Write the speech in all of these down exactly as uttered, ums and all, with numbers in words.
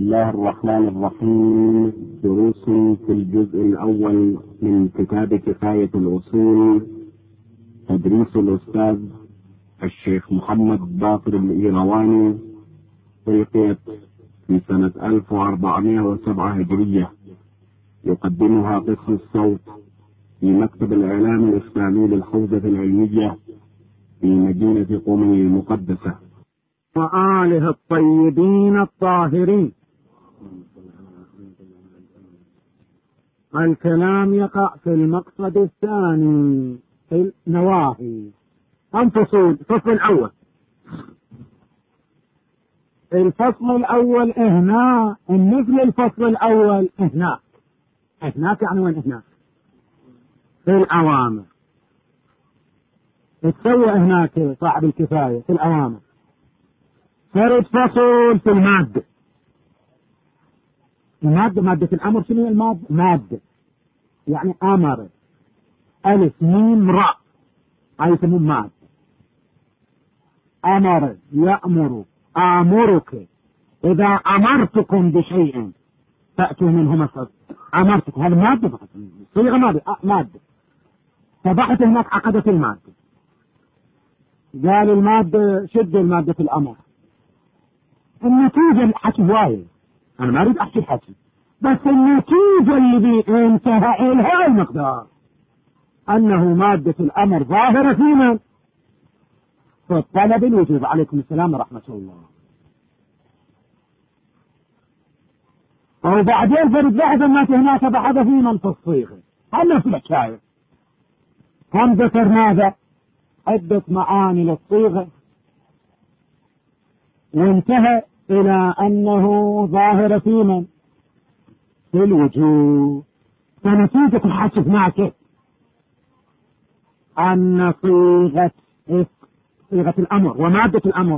الله الرحمن الرحيم. دروس في الجزء الأول من كتاب كفاية الأصول، تدريس الأستاذ الشيخ محمد باقر الإيرواني، ألقيت في سنة ألف وأربعمائة وسبعة هجرية. يقدمها قسم الصوت في مكتب الإعلام الإسلامي للحوزة العلمية في مدينة قم المقدسة، وآله الطيبين الطاهرين. الكلام يقع في المقصد الثاني في النواهي. الفصول. الفصل الأول الفصل الأول هنا مثل الفصل الأول هناك. هناك يعني وين هناك؟ في الأوامر. تسوى هناك صاحب الكفاية في الأوامر. فرد فصل في المادة. المادة مادة الأمر. شنو المادة؟ مادة يعني أمر، ألف ميم راء، هاي يسمون مادة. أمر يأمر، آمرك، إذا أمرتكم بشيء فأتوا منه مصدر. أمرتكم هذا مادة، صيغة مادة. مادة فبحث هناك عقدة المادة. قال المادة شد المادة في الأمر. النتيجة الحكي وايد، أنا ما أريد أحكي الحكي، بس النتيجة اللي انتهى إلها المقدار أنه مادة الأمر ظاهرة في من؟ في الطلب الوجوب. عليكم السلام ورحمة الله. وبعدين فرد بحث الناس هناك بحث في من في الصيغة. هل نفس الحكاية؟ هم ذكر ماذا؟ عدة معاني للصيغة، وانتهى إلى أنه ظاهر في من؟ في الوجوب. فنتيجة الحث معك أن صيغة صيغة الأمر ومادة الأمر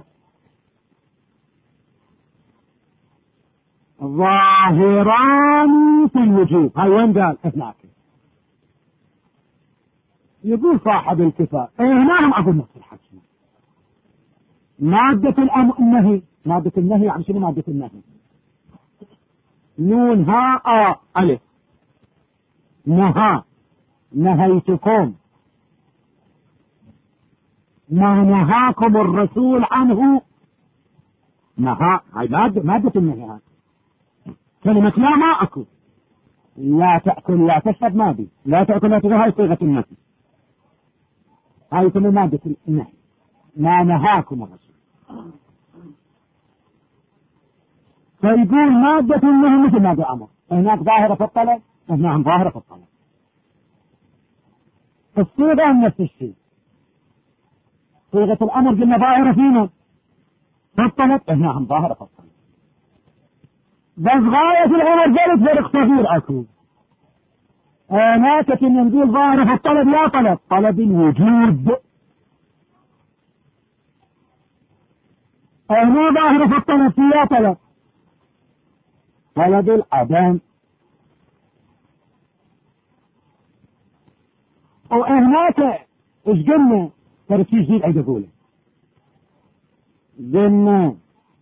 ظاهران في الوجوب. هاي وين قال؟ هناك. يقول صاحب الكفاية هنا هم أقول نفس الحكي. مادة الأمر النهي. مادة النهي يعني شنو مادة النهي؟ نون ها آ ألف. نهى، نهيتكم، ما نهاكم الرسول عنه. نهى هاي مادة مادة النهي. هاي كلمة لا ما أكو. لا تأكل لا تشرب مادي. لا تأكل لا تشرب هاي صيغة النهي. هاي يسمى مادة النهي. ما نهاكم الرسول. فيقول مادة النهي مثل مادة الأمر. هناك ظاهرة في الطلب، هناك ظاهرة في الطلب. الصيغة نفس الشيء. صيغة الأمر قلنا ظاهرة فينا في الطلب، هناك ظاهرة في الطلب. بس غاية الأمر ذلك فرق صغير أكو. هناك كنا نقول ظاهرة في الطلب لا طلب، طلب الوجود. هنا ظاهرة في الطلب في لا طلب، طلب العدم. وهناك ايش قلنا؟ تركيز جديد عيد اقوله. قلنا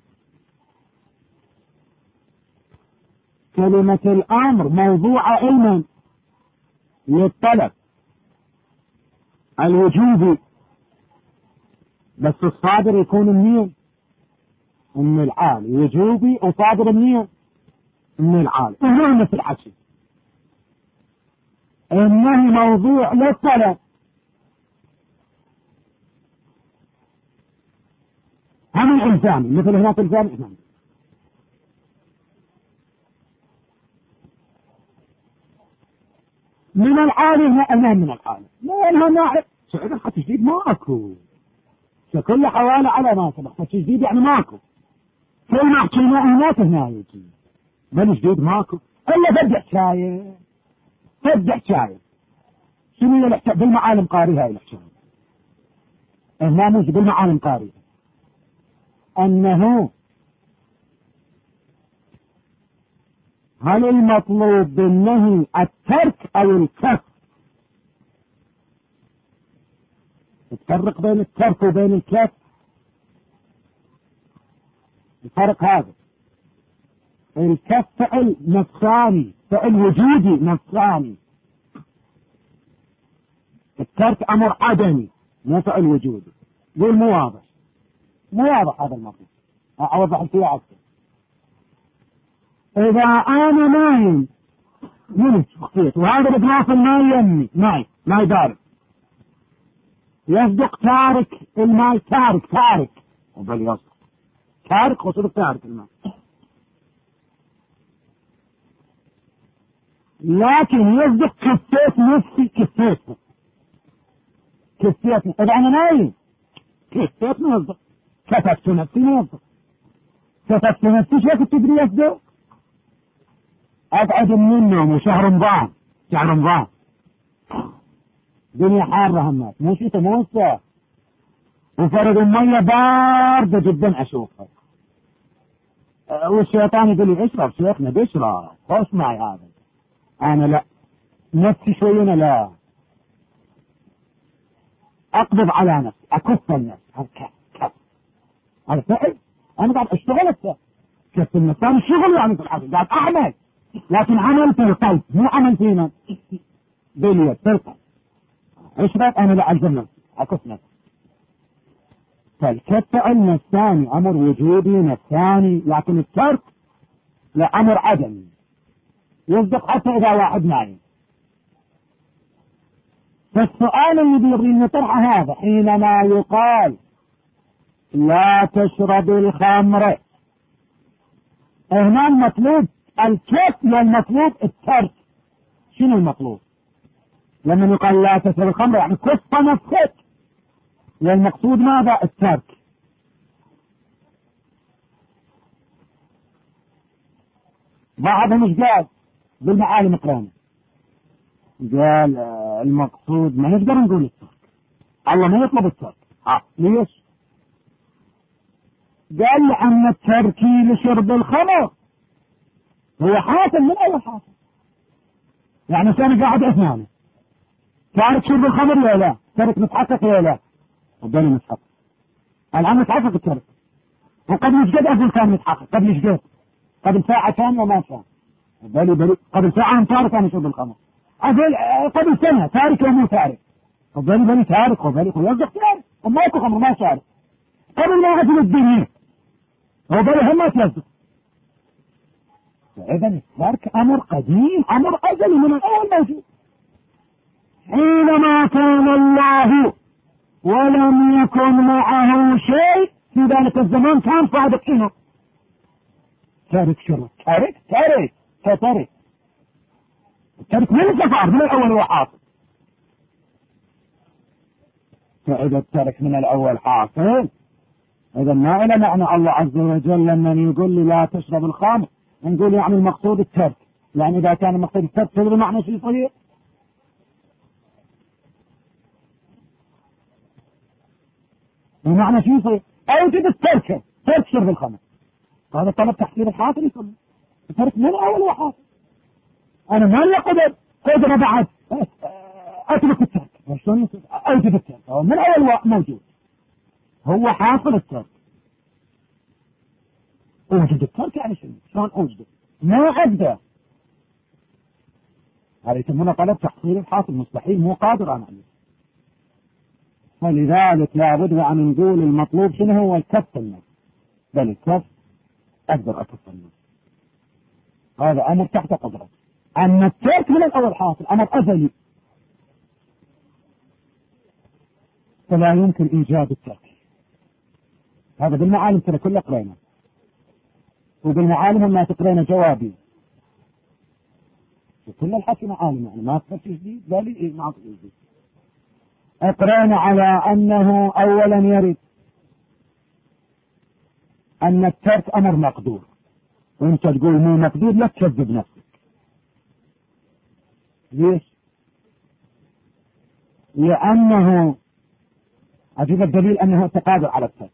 كلمة الامر موضوعة علما للطلب الوجوبي، بس الصادر يكون منين؟ من العالي. وجوبي وصادر منين؟ من العالي. هنا في الحكي النهي موضوع للطلب. هم الإلزامي مثل هناك الإلزامي هنا. من العالي هنا من العالي. لأنها ناعم سعيد الحكي جديد ماكو. كل حوالي على ما سبق. حكي جديد يعني ماكو. كل ما حكينا هناك هنا يجي بل جديد ماكو. إلا فد حكاية فد حكاية. شنو الحكاية؟ بالمعالم قاريها الحكاية. هنا مش بالمعالم قاريها أنه هل المطلوب بالنهي الترك أو الكف؟ الفرق بين الترك وبين الكف الفرق هذا. الكف فعل نفساني، فعل وجودي نفساني. الترك امر عدمي مو فعل وجودي. قول مو واضح، مو واضح هذا المطلب، اوضح فيه اكثر. اذا انا نايم منت خطيت وهذا الغافل ما يمي ماي ما يدارك، يصدق تارك الماء، تارك تارك وبل يصدق تارك وصدق تارك الماء، لكن يصدق كفيت نفسي كفيت كفيت إذا أنا نايم كفيت ما يصدق، كففت نفسي ما يصدق، كففت نفسي شو كنت تدري يصدق؟ أقعد من النوم وشهر رمضان شهر رمضان دنيا حارة همات مو شتاء مو صيف وفرد المية باردة جدا أشوفها، والشيطان يقول لي اشرب شيخنا بشرب خوش معي هذا، أنا لا نفسي شوينا لا أقبض على نفسي أكف النفس كف كف هذا فعل أنا قاعد أشتغل السا كف النفسان الشغل يعني في الحاجة قاعد أعمل، لكن عمل في القلب مو عمل فينا باليد في القلب. اشرب أنا لا ألزم نفسي أكف نفسي. فالكف فعل نفساني أمر وجودي نفساني، لكن الترك لا أمر عدمي يصدق حتى إذا واحد نايم. فالسؤال الذي يبغي نطرحه هذا حينما يقال لا تشرب الخمر، هنا المطلوب الكف والمطلوب الترك. شنو المطلوب؟ لما يقال لا تشرب الخمر يعني كف نفسك، والمقصود ماذا؟ الترك. بعضهم ايش قال بالمعالم القرآن؟ قال المقصود ما نقدر نقول الترك، الله ما يطلب الترك. ها ليش؟ قال لأن التركي لشرب الخمر هو حاصل من أول حاصل، يعني كان قاعد اثنان تارك شرب الخمر ولا لا؟ ترك متحقق ولا لا؟ قبل متحقق، الآن متحقق الترك، وقبل مش قد أقول كان متحقق، قبل مش قد قبل ساعة كان وما كان، بلي بلي قبل ساعة تارك عن شرب الخمر، أقول قبل سنة تارك ومو تارك، وبلي بلي تارك وبلي ويصدق تارك وماكو خمر ما تارك، قبل ما يعزل الدنيا وبلي هم ما تصدق. فإذا الترك أمر قديم أمر أزلي من الأول موجود. حينما كان الله ولم يكن معه شيء في ذلك الزمان كان صادق إنه تارك شرب، تارك تارك تارك الترك من الكفار من الأول هو حاصل. فإذا الترك من الأول حاصل إذا ما إلى معنى الله عز وجل لما يقول لي لا تشرب الخمر نقول يعني المقصود الترك، يعني إذا كان المقصود الترك تدري معنى شيء صحيح؟ المعنى شيء صحيح أوجد الترك، ترك شرب الخمر، هذا طلب تحصيل الحاصل يسمى الترك من الأول هو حاصل. أنا ما لي قدر قدر بعد أترك الترك، شلون أوجد الترك؟ هو من الأول موجود، هو حاصل الترك. أوجد الترك يعني شنو؟ شلون أوجده؟ ما أقدر، هذا يسمونه طلب تحصيل الحاصل، مستحيل مو قادر أنا عليه. فلذلك لابد أن نقول المطلوب شنو هو؟ الكف النفس، بل الكف أقدر أكف النفس، هذا أمر تحت قدرته. أما الترك من الأول حاصل أمر أزلي، فلا يمكن إيجاد الترك. هذا بالمعالم ترى كل قرينا، وبالمعالم ما تقرينا جوابي كل الحكي معالم، يعني ما تفكر جديد بالي إيه ما أعطي جديد. اقرأنا على أنه أولا يرد أن الترك أمر مقدور، وانت تقول مو مقدور لا تكذب نفسك. ليش؟ لأنه أجيب الدليل أنه تقادر على الترك،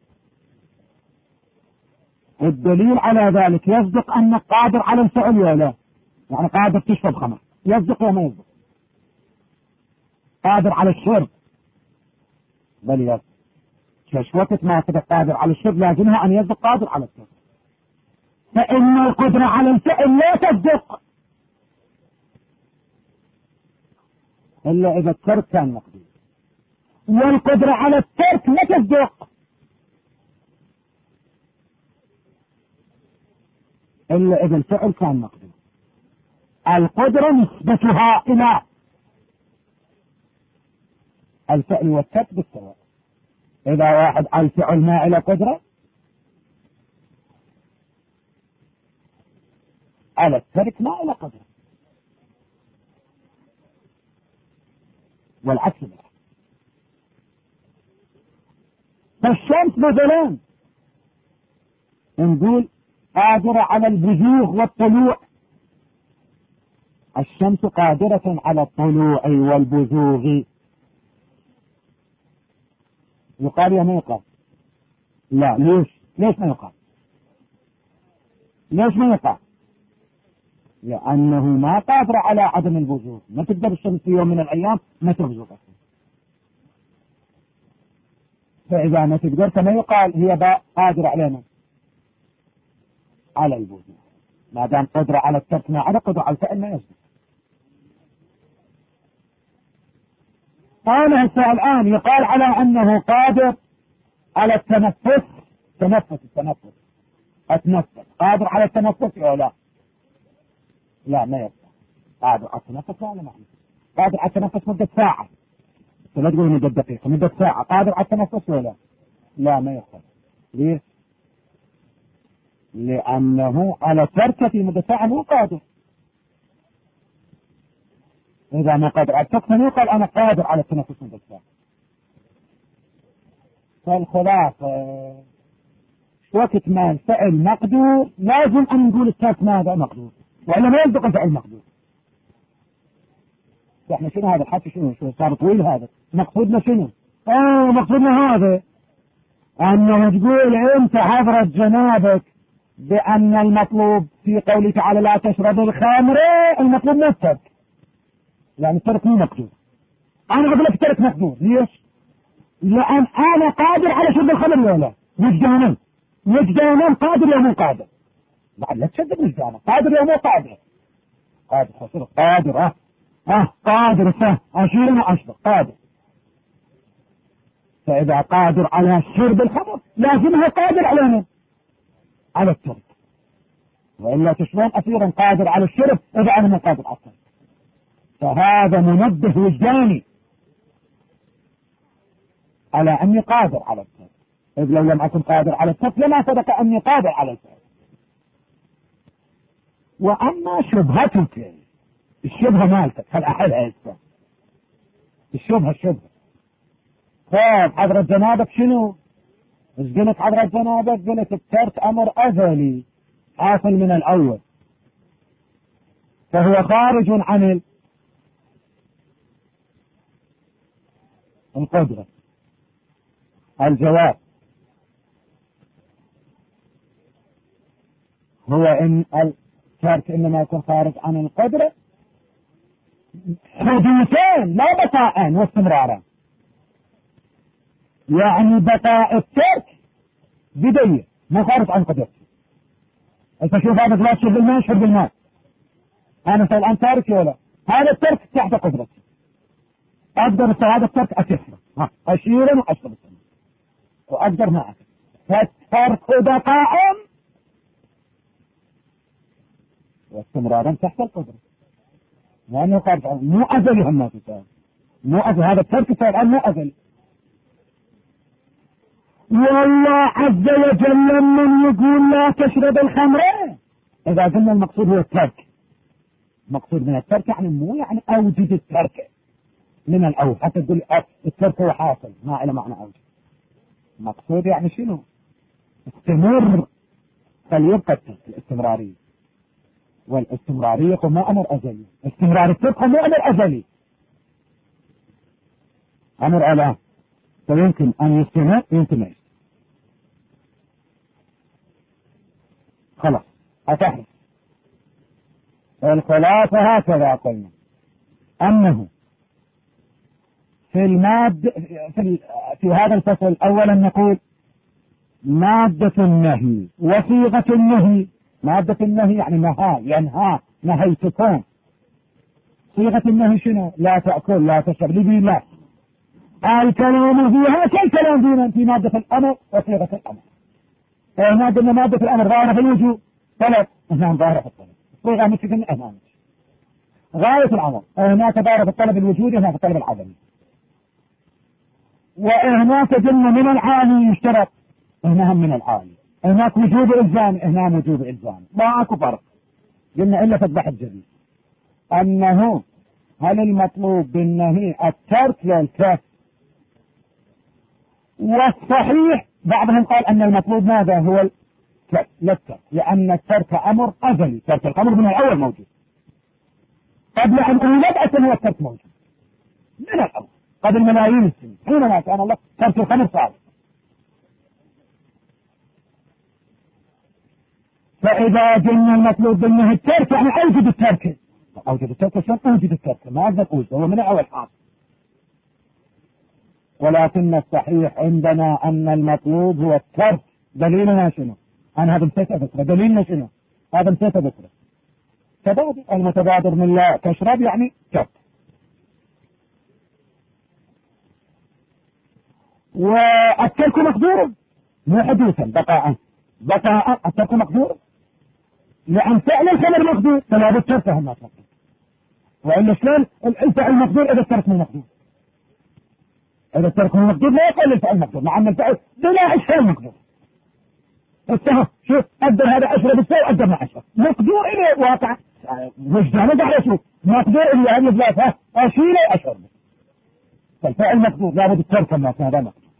الدليل على ذلك يصدق أنك قادر على الفعل ولا لا؟ يعني قادر تشرب خمر يصدق ولا ما يصدق؟ قادر على الشرب بل يصدق، كشوتك ما تبقى قادر على الشرب لازمها أن يصدق قادر على الترك. فإن القدرة على الفعل لا تصدق إلا إذا الترك كان مقدور، والقدرة على الترك لا تصدق إلا إذا الفعل كان مقدور. القدرة نسبتها إلى الفعل والترك بالسواء. إذا واحد الفعل ما إلى قدرة، على الترك ما إلى قدرة، والعكس بالعكس. فالشمس مثلا نقول قادرة على البزوغ والطلوع، الشمس قادرة على الطلوع والبزوغ، يقال يا ما يقال؟ لا. ليش؟ ليش ما يقال؟ ليش ما يقال؟ لأنه ما قادر على عدم البزوغ، ما تقدر الشمس في يوم من الأيام ما تبزغ، فإذا ما تقدر فما يقال هي قادرة علينا على البزوغ، ما دام قدرة على الترك ما على قدرة على الفعل ما يصدق. أنا هسه الآن يقال على أنه قادر على التنفس، تنفس التنفس التنفس قادر على التنفس أو لا؟ لا ما يقدر. قادر على التنفس لا لا معنى قادر على التنفس مدة ساعة، لا تقول مدة دقيقة، مدة ساعة قادر على التنفس ولا لا؟ ما يقدر. ليه؟ لأنه على تركه في مدة ساعة مو قادر. إذا ما قادر على الترك من يقال أنا قادر على التنفس مدة ساعة. فالخلاصة وقت ما الفعل مقدور لازم أن نقول الترك ماذا مقدور، وإلا ما يصدق الفعل مقدور. احنا شنو هذا الحكي؟ شنو شنو صار طويل هذا؟ مقصودنا شنو؟ اه مقصودنا هذا انه تقول انت حضرت جنابك بان المطلوب في قوله تعالى لا تشرب الخمر، المطلوب من الترك، يعني الترك مو مقدور. انا اقول لك الترك مقدور. ليش؟ لان انا قادر على شرب الخمر ولا وجدانا؟ وجدانا قادر ولا مو قادر؟ بعد لا تشدد وجدانا، قادر ولا مو قادر؟ قادر خسر قادر. اه اه قادر فهم اشير واشرب قادر. فاذا قادر على شرب الخمر لازمها قادر على على الترك، والا تشلون اخيرا قادر على الشرب اذا انا ما قادر على الترك؟ فهذا منبه وجداني على اني قادر على الترك، اذ لو لم اكن قادر على الترك لما صدق اني قادر على الترك. واما شبهتك، الشبهه مالتك هل احلها هسه؟ الشبهه الشبهه طيب حضرة جنابك شنو؟ ايش قلت حضرة جنابك؟ قلت الترك امر ازلي حاصل من الاول، فهو خارج عن القدرة. الجواب هو ان الترك انما يكون خارج عن القدرة حدوثين لا بقاء واستمرارا، يعني بقاء الترك بدية ما خارج عن قدرته. انت شوف هذا لا تشرب الماء، شرب الماء، انا الان تارك ولا هذا الترك تحت قدرتي، اقدر هذا الترك اتشرب اشيرا واشرب السماء واقدر ما اكل، فالترك بقاء واستمرارا تحت القدرة، يعني خارج عن مو ازلي. هم تساوي مو ازلي، هذا الترك الان مو ازلي. والله عز وجل لمن يقول لا تشرب الخمر، اذا قلنا المقصود هو الترك، مقصود من الترك يعني مو يعني اوجد الترك من الاول، حتى تقول الترك هو حاصل ما له معنى اوجد، مقصود يعني شنو؟ استمر، فليبقى الترك الاستمرارية، والاستمرارية مو امر ازلي، استمرار الترك مو امر ازلي، امر الان، فيمكن ان يستمر يمكن ما يستمر. خلاص أتحرك. الخلاصة هكذا قلنا أنه في المادة في, في هذا الفصل أولا نقول مادة النهي وصيغة النهي مادة النهي يعني نهى ينهى نهيتكم. صيغة النهي شنو؟ لا تأكل لا تشرب لذي لا. الكلام فيها كالكلام فينا في مادة الأمر وصيغة الأمر. هنا قلنا مادة الأمر ظاهرة في الوجوب طلب، هنا ظاهرة في الطلب. الصيغة مش في الأمام. غاية الأمر هناك ظاهرة في الطلب الوجودي هناك في الطلب العدمي. وهناك قلنا من العالي يشترط، هنا هم من العالي. هناك وجوب إلزام هنا وجوب إلزام، ماكو فرق. قلنا إلا تذبح الجديد أنه هل المطلوب بالنهي الترك لا الكف؟ والصحيح بعضهم قال أن المطلوب ماذا هو الكف لا الترك، لأن الترك أمر أزلي، ترك الأمر من الأول موجود قبل أن أولد أصلا هو الترك موجود من الأول قبل ملايين السنين حينما كان الله ترك الخمر صعب. فإذا قلنا المطلوب بالنهي الترك يعني أوجد الترك، أوجد الترك شلون أوجد الترك؟ ما أقدر أوجد هو من أول حاصل. ولكن الصحيح عندنا أن المطلوب هو الترك. دليلنا شنو؟ أنا هذا نسيت أذكره. دليلنا شنو؟ هذا نسيت أذكره. تبادر المتبادر من لا تشرب يعني ترك. والترك مقدور مو حدوثا بقاء بقاء الترك مقدور لأن فعل الخمر مقدور فلا بد تركه ما ترك. وإلا شلون الفعل مقدور إذا الترك مو مقدور؟ إذا الترك مو مقدور لا يقل الفعل مقدور مع أن الفعل بلا إشكال مقدور. استهى شوف أقدر هذا عشرة بالسوء أقدر مع عشرة مقدور إليه واقع وجدانه دعي أشوف مقدور إليه يعني ثلاثة أشيله أشرب فالفعل مقدور لابد الترك ما كان هذا مقدور.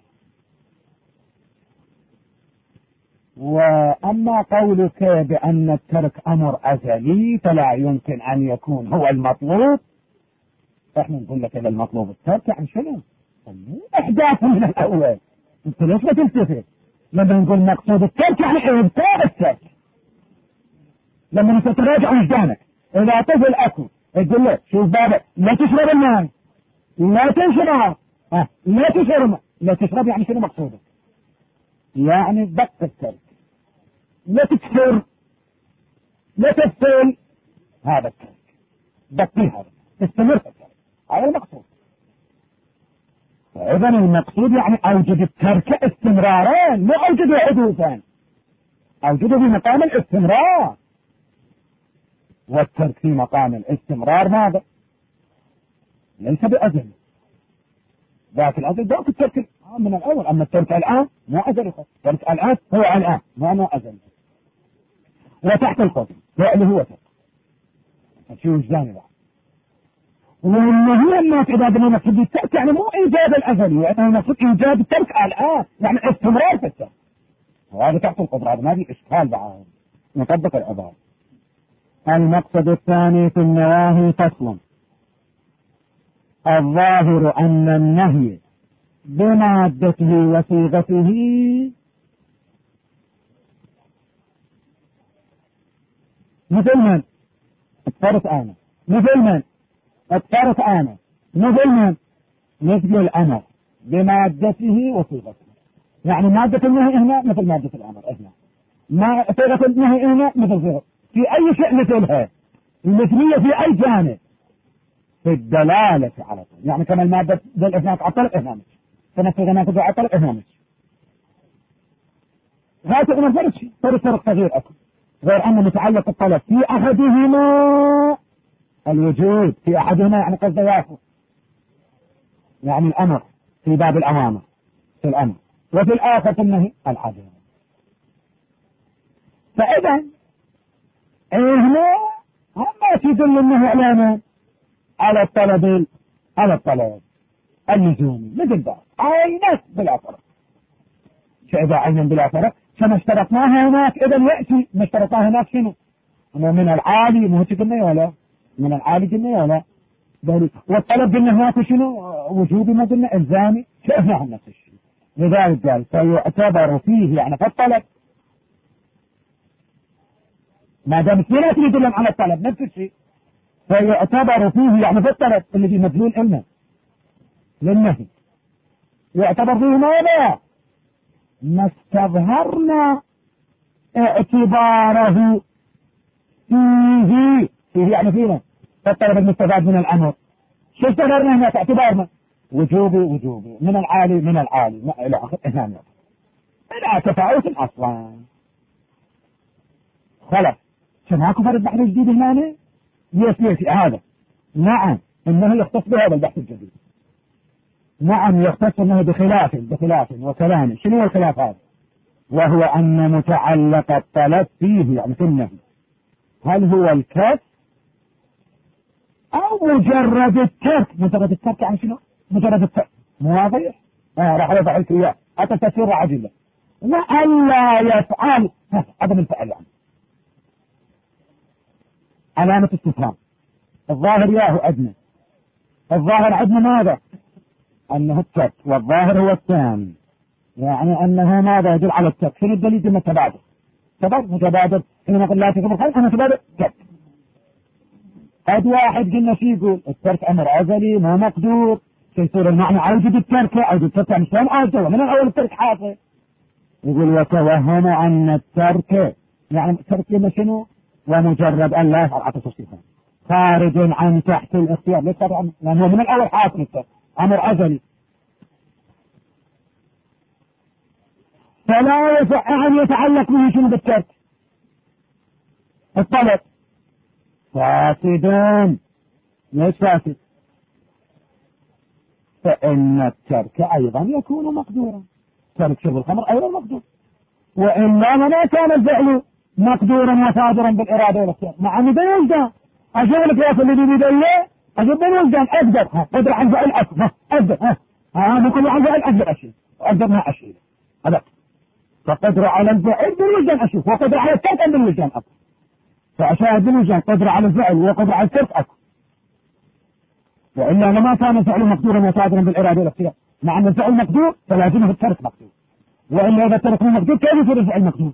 وأما قولك بأن الترك أمر أزلي فلا يمكن أن يكون هو المطلوب، احنا نقول لك إذا المطلوب الترك يعني شنو؟ إحداثه من الأول. أنت ليش ما تلتفت؟ لما نقول مقصود الترك يعني إبطال الترك. لما أنت تراجع وجدانك إذا طفل أكل تقول له شوف بابا لا تشرب الماء لا تنشرها ها لا تشرب لا تشرب يعني شنو مقصودك؟ يعني دق الترك لا تكسر لا تفصل هذا الترك دقي هذا استمر في الترك هذا المقصود. فإذا المقصود يعني أوجد الترك استمرارا مو أوجده حدوثا، أوجده في مقام الاستمرار. والترك في مقام الاستمرار ماذا؟ ليس بأزل ذاك الأزل ذاك الترك من الأول. أما الترك الآن مو أزل الترك الآن هو الآن ما مو أزل. وتحت القدر فعله هو ترك شو وجداني بعد. وإنه الناس إذا بدنا نقصد الترك يعني مو إيجاد الأزلي وإنه نقصد إيجاد الترك الآن يعني استمرار في الترك. وهذا تحت القدر هذا ما في إشكال بعد نطبق العبارة. المقصد الثاني في النواهي فصل. الظاهر أن النهي بمادته وصيغته مثل من؟ اخترت أنا مثل من؟ اخترت أنا مثل من؟ مثل الأمر بمادته وصيغته. يعني مادة النهي هنا مثل مادة الأمر هنا، ما صيغة النهي هنا مثل صيغة في أي شيء مثلها. المثلية في أي جانب؟ في الدلالة على طول. يعني كما المادة دل هناك على الطلب هنا مش كما الصيغة هناك على الطلب هنا مش غاية الأمر فرق شيء فرق فرق صغير أكل غير أن متعلق الطلب في أحدهما الوجود في أحدهما يعني قصد يافو يعني الأمر في باب الأوامر في الأمر وفي الآخر في النهي العدم. فإذا هنا ما تدل النهي على على الطلب على الطلب اللزومي مثل ذلك عينا بلا فرق. فإذا عينا بلا فرق كما اشترطناها هناك إذا يأتي ما اشترطناها هناك شنو؟ من العالي مو قلنا ولا من العالي قلنا ولا ذلك. والطلب قلنا هناك شنو؟ وجوبي ما قلنا إلزامي شفناها نفس الشيء. لذلك قال فيعتبر فيه يعني في الطلب ما دام اثنينات يدلون على الطلب نفس الشيء فيعتبر فيه يعني في الطلب الذي مدلول إلنا للنهي يعتبر فيه ماذا؟ ما استظهرنا اعتباره فيه يعني فينا فالطلب المستفاد من الأمر. شو استفدنا هنا اعتبارنا وجوبي وجوبي من العالي من العالي إلى آخر هنا لا تفاوت أصلا. خلاص شناكو فرد بحث جديد هنا يس يس هذا نعم إنه يختص بهذا البحث الجديد. نعم يختص إنه بخلاف بخلاف وكلام. شنو الخلاف هذا؟ وهو أن متعلق الطلب فيه يعني في النهي هل هو الكف أو مجرد الترك. مجرد الترك يعني شنو؟ مجرد الترك مو واضح؟ آه راح يضع الكياء حتى تسير عجلة وألا يفعل عدم الفعل يعني علامة استفهام. الظاهر ياهو أدنى. الظاهر عندنا ماذا؟ أنه الترك والظاهر هو الثاني يعني أنه ماذا يدل على الترك. شنو الدليل؟ أنه تبادر تبادر متبادر حينما قل لا تكون الخير أنا تبادر ترك. قد واحد قلنا شي يقول الترك أمر أزلي ما مقدور يصير المعنى أوجد الترك أوجد الترك يعني شلون أوجد من الأول الترك حاصل. يقول وتوهم أن الترك يعني الترك لما شنو ومجرد أن لا يفعل عطف استفهام خارج عن تحت الاختيار ليس طبعا لأنه من الأول حاصل الترك أمر أزلي فلا يصح أن يتعلق به شنو بالترك الطلب فاسدون ليش فاسد؟ فإن الترك أيضا يكون مقدورا. ترك شرب الخمر أيضا مقدور وإلا ما كان الفعل مقدورا وصادرا بالإرادة والاختيار مع أن بين وجدان. أجيب لك يا أخي اللي بيدي ليه أجيب بين وجدان أقدر قدر على الفعل أكثر أقدر ها ها ممكن على الفعل أقدر أشيل أقدر ما أشيل هذا فقدر على الفعل بالوجدان أشوف وقدر على الترك بالوجدان أكثر. فأشاهد بالوجدان قدر على الفعل وقدر على الترك أكثر وإلا لما كان الفعل مقدورا وصادرا بالإرادة والاختيار مع أن الفعل مقدور فلازمه الترك مقدور وإلا إذا الترك مقدور كيف يصير الفعل مقدور؟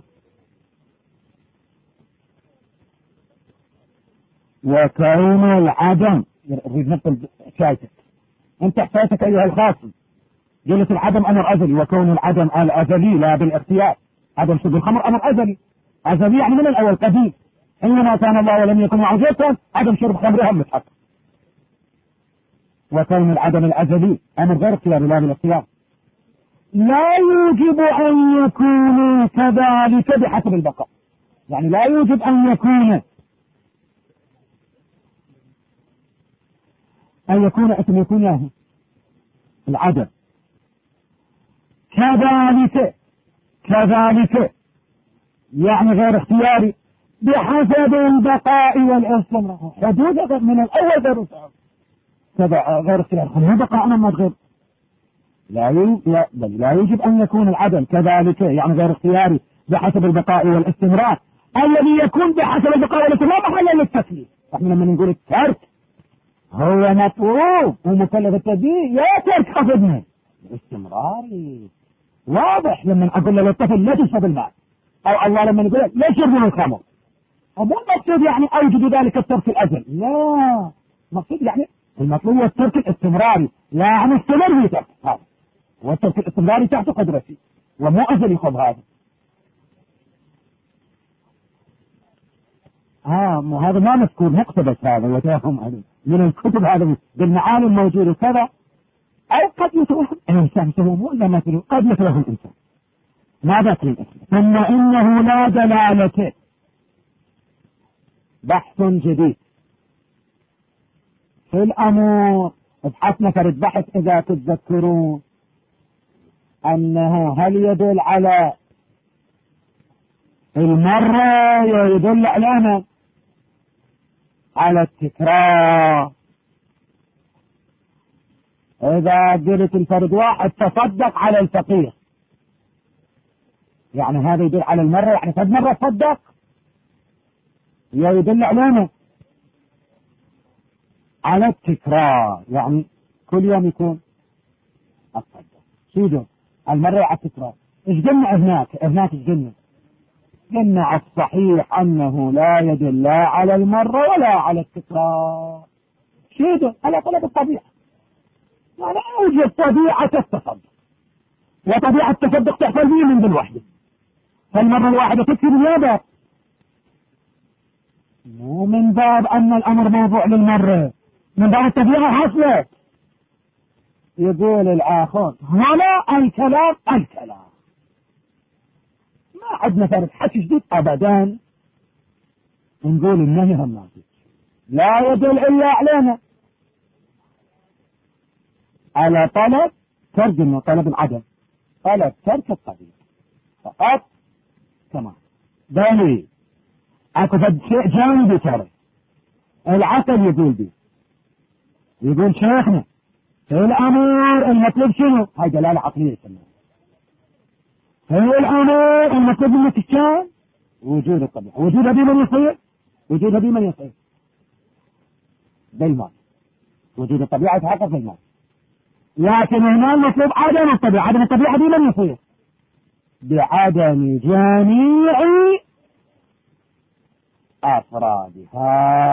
وكون العدم أريد نقل حكايتك أنت حكايتك أيها الخاصم قلت العدم أمر أزلي وكون العدم الأزلي لا بالاختيار. عدم شرب الخمر أمر أزلي أزلي يعني من الأول قديم إنما كان الله ولم يكن معه شيء عدم شرب خمرها متحقق. وكون العدم الأزلي أمر غير اختياري لا بالاختيار لا يوجب أن يكون كذلك بحسب البقاء يعني لا يوجب أن يكون أن يكون اسم يكون له العدم كذلك كذلك يعني غير اختياري بحسب البقاء والاستمرار. حدوث من الأول غير تبع غير اختياري خليه بقاء أنا ما تغير لا يوجب لا, لا يوجب أن يكون العدم كذلك يعني غير اختياري بحسب البقاء والاستمرار الذي يكون بحسب البقاء والاستمرار محلا للتكليف. احنا لما نقول الترك هو مطلوب ومكلف التدبير يا ترك قصدنا استمراري واضح. لما أقول له للطفل لا تشرب الماء أو الله لما يقول لا تشرب الخمر مو المقصود يعني أوجد ذلك الترك الأزل لا مقصود يعني المطلوب هو الترك الاستمراري لا يعني استمر في ترك هذا والترك الاستمراري تحت قدرتي ومو أزل يخذ هذا ها مو هذا ما مذكور مقتبس هذا وتهم من الكتب هذا بالمعالم موجود وكذا أو قد يتوهم الإنسان سوى ولا ما تلو قد يتوهم الإنسان ماذا تريد ثم إنه لا دلالة. بحث جديد في الأمور ابحثنا فرد بحث إذا تتذكرون أنه هل يدل على المرة يدل على على التكرار. إذا قلت الفرد واحد تصدق على الفقير يعني هذا يدل على المرة يعني فد مرة تصدق يدل على على التكرار يعني كل يوم يكون أتصدق شو المرة على التكرار. إيش قلنا هناك هناك إيش قلنا قلنا الصحيح أنه لا يدل لا على المرة ولا على التكرار. شو يدل على طلب الطبيعة يعني أوجد طبيعة التصدق وطبيعة التصدق تحصل به من بالوحدة فالمرة الواحدة تكفي بزيادة مو من باب أن الأمر موضوع للمرة، من باب الطبيعة حصلت. يقول الآخر هنا الكلام الكلام ما عندنا فرق حكي جديد أبدا. نقول النهي هم ناسك لا يدل إلا علينا على طلب ترجمة طلب العدم، طلب ترك الطبيعة فقط. تمام. بالي اكو شيء جانبي ترى العقل يقول بي، يقول شيخنا في الامر المطلوب شنو؟ هاي دلالة عقلية يسمونها. في الامر المطلوب منك الشان وجود الطبيعة، وجودها بمن يصير؟ وجودها بمن يصير؟ بالمال. وجود الطبيعة يتحقق بالمال، لكن هنا المطلوب عدم الطبيعة. عدم الطبيعة بمن يصير؟ بعدم جميع أفرادها،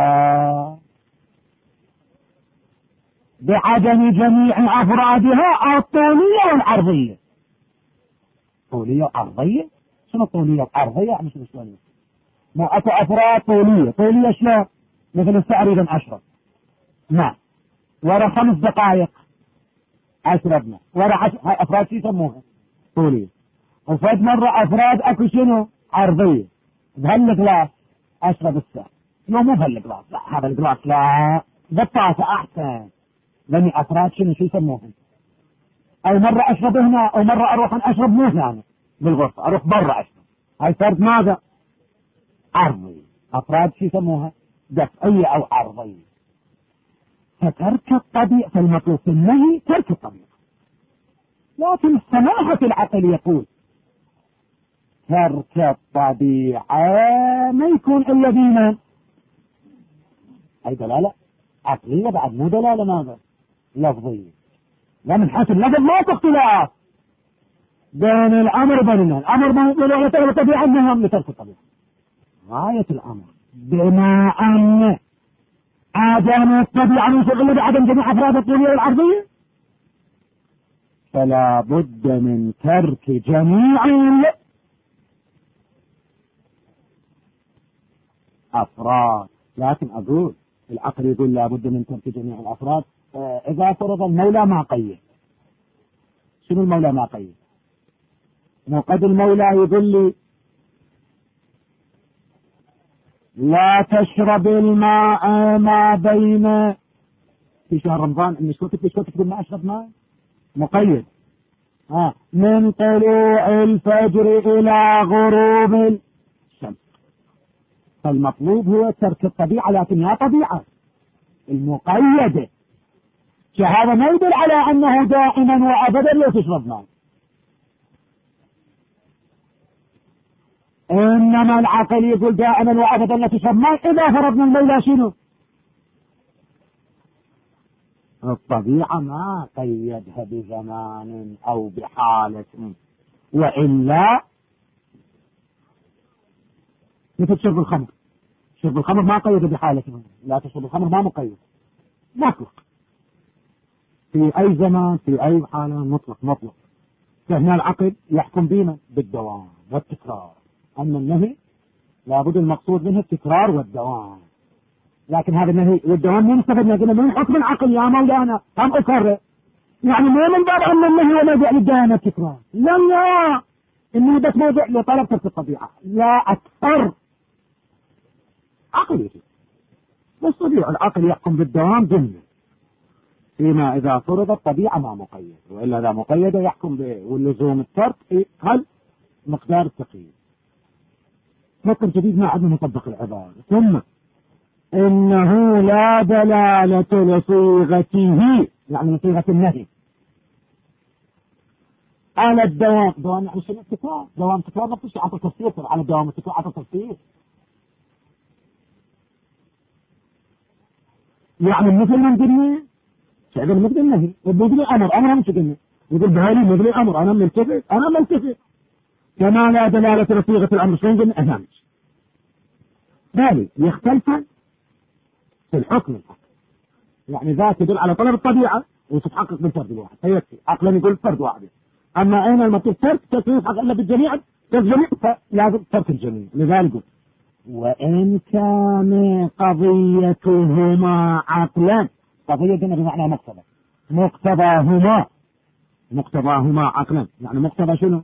بعدم جميع أفرادها الطولية والعرضية. طولية وعرضية؟ شنو الطولية والعرضية؟ يعني شنو شلون؟ ما أكو أفراد طولية، طولية شلون؟ مثل الساعة إذا أشرب ماء ورا خمس دقائق أشربنا ورا عشر، هاي أفراد شو يسموها؟ طولية. وفد مرة أفراد أكو شنو؟ عرضية. بهالجلاس أشرب الساعة، لا مو بهالجلاس، لا هذا الجلاس لا بطاسة أحسن، لأني أفراد شنو شو يسموها؟ أو مرة أشرب هنا أو مرة أروح أشرب مو هنا بالغرفة، أروح برا أشرب. هاي فرد ماذا؟ عرضي. أفراد شو يسموها؟ دفعية أو عرضية. فترك الطبيعة المطلوب في النهي ترك الطبيعة، لكن سماحة العقل يقول ترك الطبيعة ما يكون إلا بينا. هاي دلالة عقلية بعد مو دلالة ماذا؟ لفظية. لا من حيث اللفظ ما اختلاف بين الأمر وبين النهي. الأمر موضوع لترك الطبيعة، النهي لترك الطبيعة. غاية الأمر بما أن عدم الطبيعة من شغل بعدم جميع أفراد الطولية والعرضية، فلا بد من ترك جميع أفراد. لكن أقول العقل يقول لا بد من ترك جميع الأفراد. آه إذا فرض المولى ما قيد. شنو المولى ما قيد؟ مو قد المولى يقول لي لا تشرب الماء ما بين في شهر رمضان، إن شو تكتب شو تكتب ما أشرب ماء مقيد. ها آه. من طلوع الفجر إلى غروب الشمس. فالمطلوب هو ترك الطبيعة، لكن يا طبيعة المقيدة. فهذا ما يدل على أنه دائما وأبدا لا تشرب ماء، إنما العقل يقول دائما وأبدا لا تشرب ماء. إذا فرضنا المولى شنو؟ الطبيعة ما قيدها بزمان أو بحالة، وإلا مثل شرب الخمر. شرب الخمر ما قيد بحالة، لا تشرب الخمر ما مقيد مطلق في أي زمان في أي حالة، مطلق مطلق. فهنا العقل يحكم بينا بالدوام والتكرار، أما النهي لابد المقصود منه التكرار والدوام. لكن هذا النهي والدوام مو مستفد لنا من حكم العقل يا مولانا. هم أكرر يعني مو من باب أن النهي وموضوع للدوام والتكرار، لا لا، إنه بس موضوع لطلب ترك الطبيعة، لا أكثر. عقل يجي بس طبيعي العقل يحكم بالدوام ضمن فيما إذا فرض الطبيعة ما مقيد، وإلا إذا مقيدة يحكم باللزوم الترك في هل مقدار التقييد. فكر جديد ما عدنا نطبق العبارة. ثم إنه لا دلالة لصيغته، يعني لصيغة النهي على الدوام. دوام يعني شنو؟ التكرار. دوام تكرار ما فيش عطى تفسير على الدوام التكرار، عطى تفسير يعني مثل من قلنا شعبنا مثل النهي وبدل أمر. أمر مش قلنا يقول بهالي مثل الأمر أنا ملتفت أنا ملتفت كما لا دلالة لصيغة الأمر. شلون قلنا؟ أهم بالي يختلف في الحكم. يعني ذات تدل على طلب الطبيعة وتتحقق بالفرد الواحد، فيكفي عقلا يقول فرد واحد. أما أين المطلوب ترك ترك يحقق إلا بالجميع، ترك جميع فلازم ترك الجميع. لذلك وإن كان قضيتهما عقلا، قضية بمعنى مقتضى، مقتضاهما مقتضاهما عقلا، يعني مقتضى شنو؟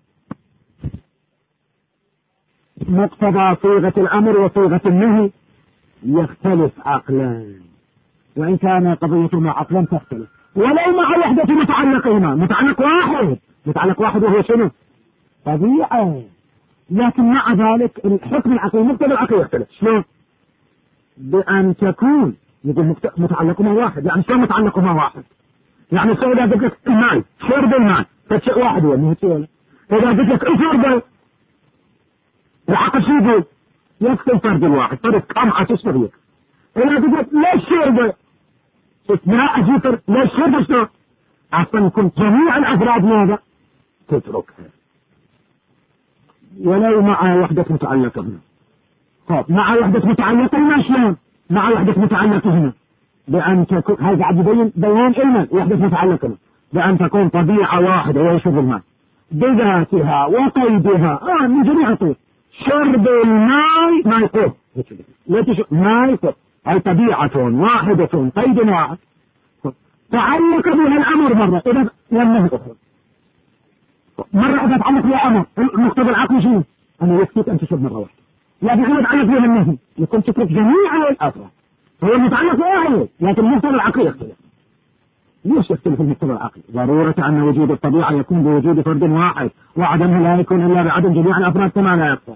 مقتضى صيغة الأمر وصيغة النهي يختلف عقلا، وإن كان قضيتهما عقلا تختلف، ولو مع وحدة متعلقهما، متعلق واحد متعلق واحد وهو شنو؟ طبيعة، لكن مع ذلك الحكم العقلي مقتضى العقل يختلف. شلون؟ بأن تكون يقول متعلقهما واحد، يعني شلون متعلقهما واحد؟ يعني شو إذا قلت لك الماء، شرب الماء، فشيء واحد هو مو سؤال. إذا قلت لك اشرب، العقل شو يقول؟ يكفي الفرد الواحد، فرد كم تشرب لك. إذا قلت لك ليش شرب؟ ما أجيب ليش شرب شلون؟ أصلا يكون جميع الأفراد ماذا؟ تتركها. ولو مع وحدة متعلقة هنا. طيب مع وحدة متعلقة هنا شلون؟ مع وحدة متعلقة هنا بأن تكون، هذا قاعد يبين بيان علما وحدة متعلقة هنا بأن تكون طبيعة واحدة وهي شرب الماء بذاتها وقيدها، آه من جميع الطرق. شرب الماء ما يقول لا تشرب ما يقول، هي طبيعة واحدة قيد واحد تعلق بها الأمر مرة إذا والنهي أخرى، مرة إذا تعلق بها أمر المقتضى العقل شنو؟ أنا يكفيك أن تشرب مرة واحدة، لكن إذا تعلق بها النهي يكون تترك جميع الأفراد. هو المتعلق واحد لكن المقتضى العقل يختلف. ليش يختلف المقتضى العقلي؟ ضرورة أن وجود الطبيعة يكون بوجود فرد واحد، وعدمه لا يكون إلا بعدم جميع الأفراد كما لا يخفى.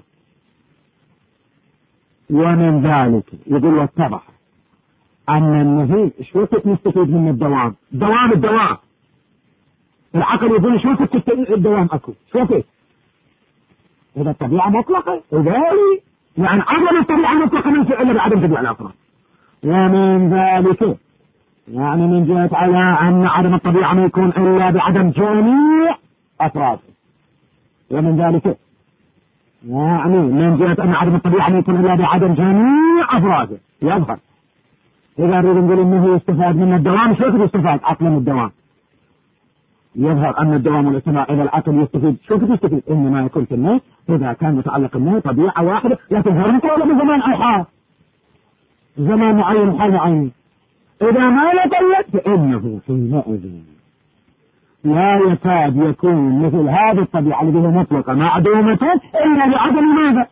ومن ذلك يقول واتضح أن النهي شو نستفيد من الدوام؟ دوام الدوام. العقل يقول شو الدوام أكو؟ شو فيه؟ إذا الطبيعة مطلقة وذلك يعني عدم الطبيعة مطلقة من إلا بعدم جميع الأفراد. ومن ذلك يعني من جهة على أن عدم الطبيعة ما يكون إلا بعدم جميع أفراده. ومن ذلك يعني من جهة أن عدم الطبيعة ما يكون إلا بعدم جميع أفراده يظهر. إذا نريد نقول إنه يستفاد من الدوام، شو يستفاد عقل من الدوام؟ يظهر أن الدوام والاستماع إذا العقل يستفيد، شو يستفيد؟ إنما يكون في النهي إذا كان متعلق النهي طبيعة واحدة لكن غير مطولة بزمان أو حال، زمان معين وحال معين. إذا ما نطلت فإنه حينئذ لا يكاد يكون مثل هذه الطبيعة التي هي مطلقة معدومة إلا بعدم ماذا؟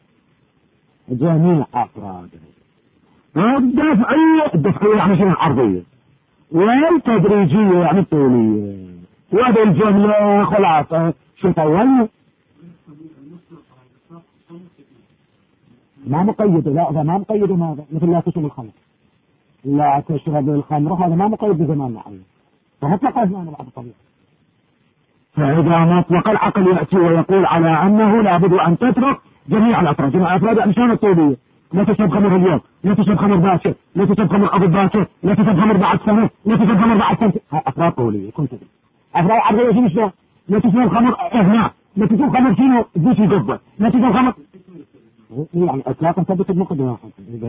جميع أفراده. الدفعية الدفعية يعني شنو؟ العرضية، والتدريجية يعني الطولية، وبالجملة خلاصة شو طولنا؟ ما مقيد. لا إذا ما مقيد ماذا؟ مثل لا تشرب الخمر، لا تشرب الخمر، هذا ما مقيد بزمان معين، فمطلق أزمان بعد الطبيعة. فإذا مطلق العقل يأتي ويقول على أنه لابد أن تترك جميع الأفراد، جميع الأفراد يعني شلون الطولية؟ لا تشرب خمر اليوم، لا تشرب خمر باكر، لا تشرب خمر قبل باكر، لا تشرب خمر بعد سنة، لا تشرب خمر بعد سنة. أفراد طولية كنت تدري. أفراد عرضية شنو شلون؟ لا تشرب خمر هنا، لا تشرب خمر شنو؟ بوش القبة، لا تشرب خمر يعني إطلاقا ثبت المقدمة.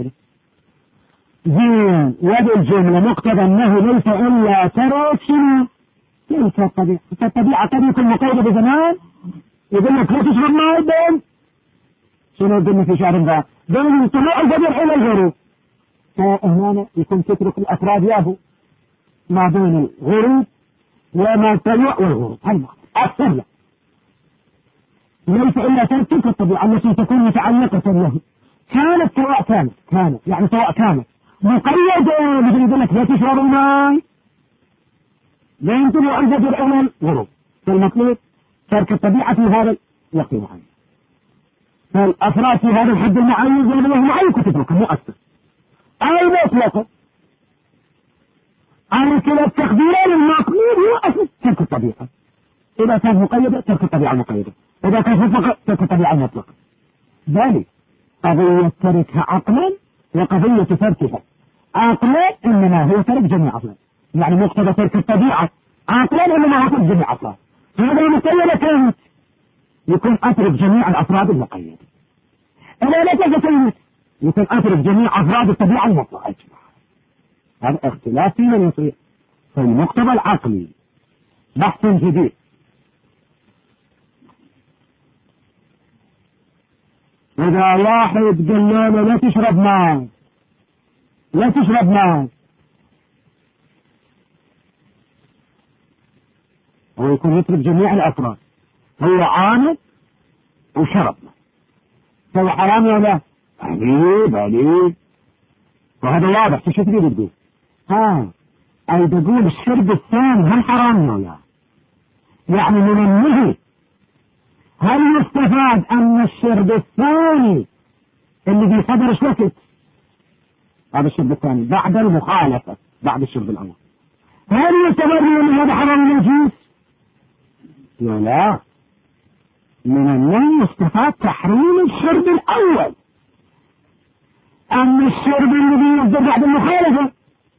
زين. وبالجملة مقتضى أنه ليس إلا ترك شنو؟ ليس الطبيعة. الطبيعة قد يكون مقيدة بزمان، يقول لك لا تشرب ماء بين شنو قلنا في شهر ذا بين طلوع الفجر إلى الغروب، فهنا يكون تترك الأفراد ياهو ما بين الغروب وما طلوع والغروب. هذا أكثر له ليس إلا ترك تلك الطبيعة التي تكون متعلقة له، كانت سواء كانت كانت يعني سواء كانت مقيدة مثل يقول لك لا تشرب الماء بين طلوع الفجر إلى الغروب، فالمطلوب ترك الطبيعة في هذا الوقت المعين. فالأفراد في هذا الحد المعين زي ما هو معين كتبك مؤثر أي مطلقة عن كلا التخديرين المطلوب هو أساس ترك الطبيعة. إذا كان مقيدة ترك الطبيعة المقيدة، إذا كان مطلقة ترك الطبيعة المطلقة. ذلك قضية تركها عقلا وقضية تركها عقلا إنما هو ترك جميع أفراد، يعني مقتضى ترك الطبيعة عقلا إنما هو ترك جميع أفراد. هذا مقيدة كانت يكون أترك جميع الأفراد المقيدة، إذا لا تجد يكون أترك جميع أفراد الطبيعة المطلقة. هذا اختلاف في من يصير في المقتضى العقلي بحث جديد. إذا واحد قال له لا تشرب ماء لا تشرب ماء، هو يكون يترك جميع الأفراد، هو عامل وشرب ماء، فهو حرام ولا لا؟ عليب عليب، وهذا واضح. شو تريد تقول؟ ها أي بقول الشرب الثاني هل حرام ولا لا؟ يعني من النهي هل يستفاد أن الشرب الثاني اللي بيصدر ايش وقت؟ هذا الشرب الثاني بعد المخالفة بعد الشرب الأول، هل يستفاد أن هذا حرام يجوز؟ لا لا، من النهي يستفاد تحريم الشرب الأول. أما الشرب الذي يصدر بعد المخالفة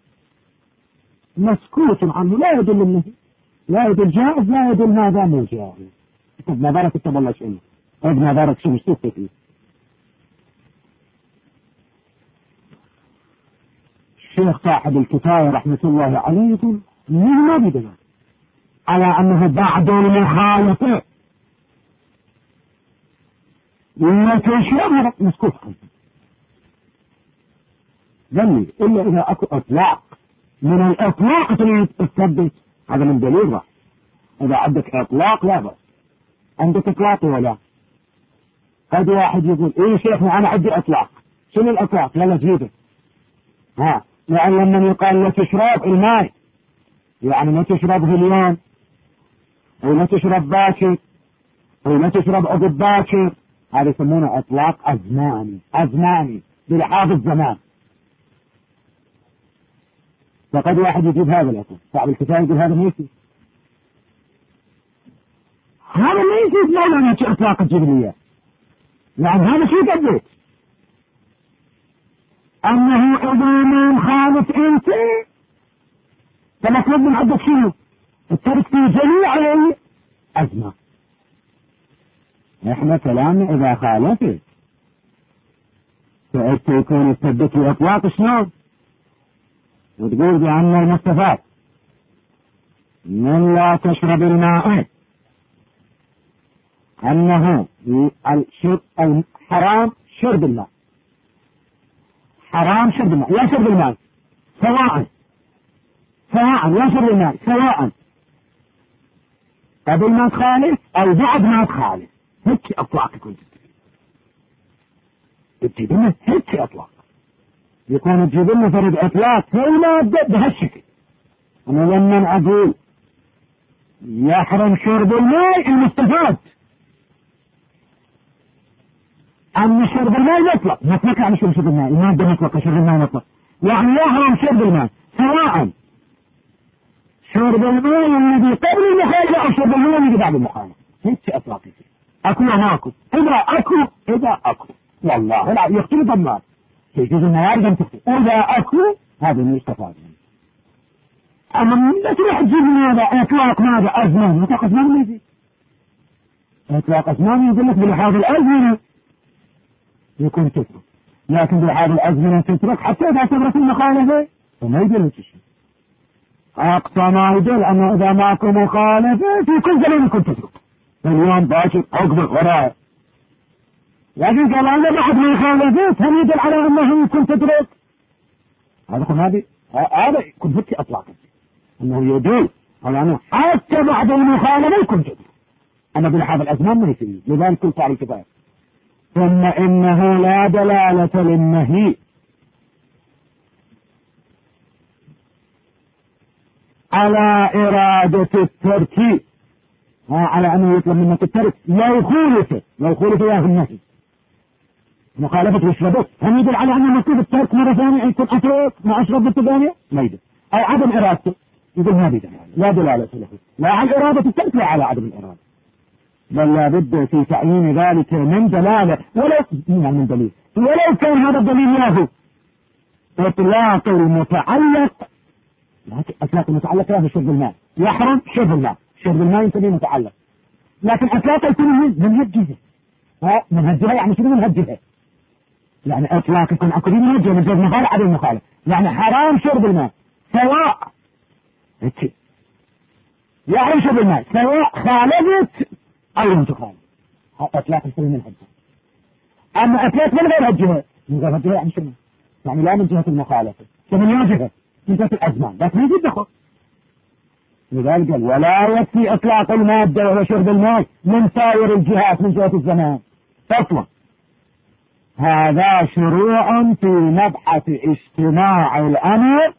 مسكوت عنه، لا يدل النهي، لا يدل جائز، لا يدل ماذا مو جائز. ابن بارك كتب الله شيء، ابن بارك شو مشتوك فيه. الشيخ صاحب الكفاية رحمة الله عليه يقول ما بدنا على أنه بعد المخالفة لا تشرب مسكوت عنه ذني، إلا إذا أكو إطلاق. من الإطلاق تثبت هذا من دليل راح. إذا عندك إطلاق لا بأس، عندك إطلاق ولا قد واحد يقول إيه شيخنا أنا عندي إطلاق. شنو الإطلاق؟ لا لا جيده ها، لأن لما يقال لا تشرب الماء يعني ما تشربه اليوم أو لا تشرب باكر أو لا تشرب عقب باكر، هذا يسمونه إطلاق أزماني أزماني بلحاظ الزمان. فقد واحد يجيب هذا الإطلاق، صاحب الكتاب يقول هذا ما يصير، هذا ما يصير مولانا إطلاق الجبلية، لأن هذا شيء قدت أنه إذا ما مخالف أنت فمطلوب من عندك شنو؟ الترك في جميع الأزمة. إحنا كلامنا إذا خالفت فأنت يكون يثبت الإطلاق شلون؟ وتقول بأن المستفاد من لا تشرب الماء أنه الشرب الحرام شرب الماء، حرام شرب الماء لا شرب الماء سواء سواء لا شرب الماء سواء قبل ما تخالف أو بعد ما تخالف. هيك أطلاق يكون تجيب لنا هيك أطلاق، يكون تجيب لنا فرد إطلاق في المادة بهالشكل. أنا لما أقول يحرم شرب الماء المستفاد أن شرب الماء مطلق مطلق يعني شرب الماء المادة مطلقة شرب الماء مطلق، يعني يحرم شرب الماء سواء شرب الماء الذي قبل المخالفة أو شرب الماء الذي بعد المخالفة. هيك أطلاق يصير أكو وماكو، إذا أكو إذا أكو والله لا يختلف الناس يجوز الموارد أن تختلف، إذا أكو هذا ما يستفاد منه. أما لا تروح تجيب هذا إطلاق ماذا أزمان، إطلاق أزمان ما يجي، إطلاق أزمان يقول لك بلحاظ الأزمنة يكون تترك، لكن بلحاظ الأزمنة تترك حتى إذا اعتبرت المخالفة فما يدل شيء. أقصى ما يدل أنه إذا ماكو مخالفة في كل زمان يكون تترك، اليوم باكر عقب وراء، لكن قال أنا بعد ما خالفت هم يدل على أنه يكون تترك. هذا يكون هذه هذا يكون فتي أطلاق أنه يدل على أنه حتى بعد المخالفة يكون تترك، أما بلحاظ الأزمان ما يصير. لذلك قلت على الكفاية. ثم إنه لا دلالة للنهي على إرادة الترك، على أنه يطلب منك الترك لو خولفه لو خولفه ياه النهي مخالفة يشربه، هم يدل على أنه مكتوب الترك مرة ثانية يكون أترك ما أشرب بالتبانية ما يدل، أو عدم إرادته يقول ما بدل، لا دلالة له لا على إرادة الترك لا على عدم الإرادة، بل لابد في تعيين ذلك من دلالة ولو من دليل، ولو كان هذا الدليل له إطلاق المتعلق، أطلاق المتعلق له شرب الماء يحرم شرب الماء، شرب الماء ينتبه متعلق، لكن أطلاق يكون منهجها ها منهجها يعني شنو منهجها؟ يعني أطلاق يكون أكو منهجها من جهة مخالف عدم المخالف، يعني حرام شرب الماء سواء هيك يحرم شرب الماء سواء خالفت أو لم تخالف، أطلاق يكون منهجها. أما أتيت من غير الجهة، من غير الجهة يعني شنو؟ يعني لا من جهة المخالفة، فمن جهة من جهة الأزمان، لكن ما يجوز دخل. لذلك قال ولا يكفي إطلاق المادة وهو شرب الماء من سائر الجهات من جهة الزمان. فصلا هذا شروع في مبحث اجتماع الأمر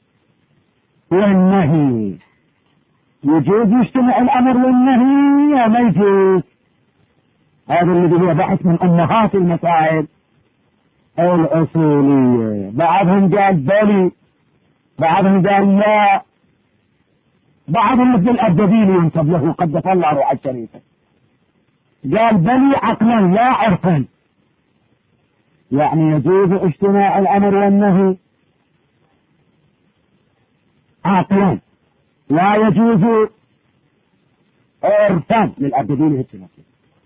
والنهي. يجوز يجتمع الأمر والنهي وما يجوز. هذا الذي هو بحث من أمهات المسائل الأصولية. بعضهم قال بلي، بعضهم قال لا، بعضهم مثل الأردبيلي ينسب له قدس الله روح الشريفة قال بلي عقلا لا عرفا. يعني يجوز اجتماع الأمر والنهي عقلا، لا يجوز عرفا. للأردبيلي هيك نفسه.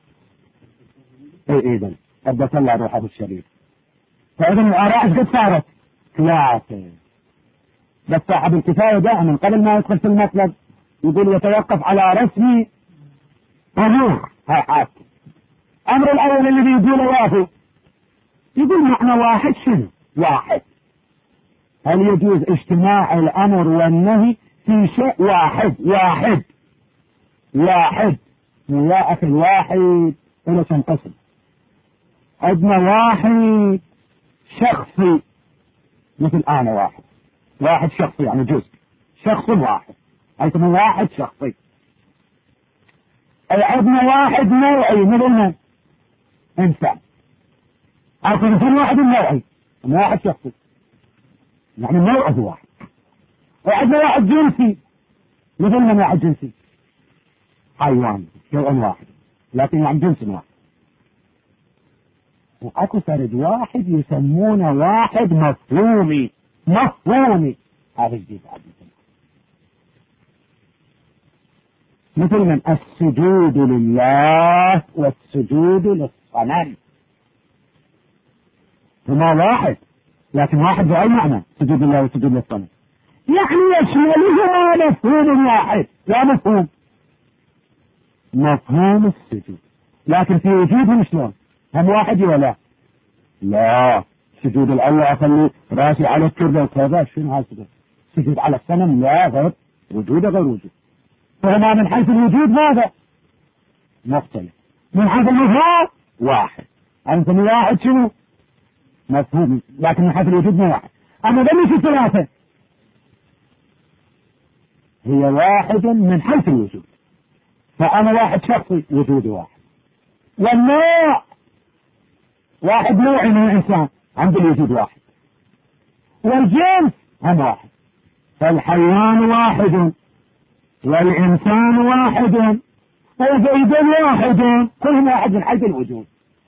اي اي بل قدس الله روحه الشريف. فإذا الآراء قد صارت ثلاثة. بس صاحب الكفاية دائما قبل ما يدخل في المطلب يقول يتوقف على رسم أمور. هاي حاجة. أمر الأول الذي يقوله واحد، يقول معنى واحد شنو؟ واحد. هل يجوز اجتماع الأمر والنهي في شيء واحد؟ واحد واحد يا أخي الواحد إلى تنقسم. عندنا واحد شخصي مثل أنا واحد، واحد شخصي يعني جزء شخص واحد، أي ثم واحد شخصي. أي عندنا واحد نوعي مثلنا إنسان، أو مثل واحد نوعي واحد شخصي يعني نوعه واحد. وعندنا واحد جنسي مثلنا واحد جنسي حيوان نوع واحد لكن يعني جنس واحد. وأكو فرد واحد يسمونه واحد مفهومي. مفهومي هذا جديد عادة. مثل من السجود لله والسجود للصنم هما واحد، لكن واحد بأي معنى؟ سجود لله والسجود للصنم يعني يشملهما مفهوم واحد. لا مفهوم مفهوم السجود، لكن في وجودهم شلون؟ هم واحد ولا لا؟ لا. سجود الله أخلي راسي على التربة وكذا شنو هالسجود؟ سجود على الصنم لا، غير وجوده غير وجود. فهما من حيث الوجود ماذا؟ مختلف. من حيث المفهوم واحد. أنت من واحد شنو؟ مفهوم، لكن من حيث الوجود ما واحد. أما ذني في ثلاثة هي واحد من حيث الوجود. فأنا واحد شخصي وجودي واحد، والنوع واحد نوعي من الإنسان عند الوجود واحد، والجنس هم واحد. فالحيوان واحد والإنسان واحد وزيد واحد، كلهم واحد من حيث الوجود.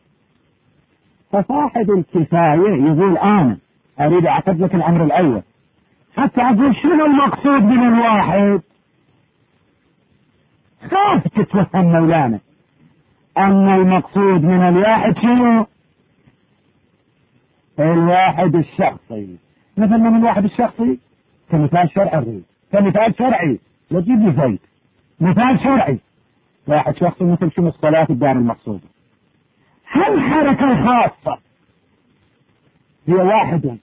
فصاحب الكفاية يقول أنا أريد أعقد لك الأمر الأول حتى أقول شنو المقصود من الواحد. خاف تتوهم مولانا أن المقصود من الواحد شنو؟ الواحد الشخصي. مثل من الواحد الشخصي كمثال شرعي، كمثال شرعي لا تجيب لي زيت. مثال شرعي واحد شخصي مثل شنو؟ الصلاة الدار المقصودة. هل الحركة الخاصة هي واحد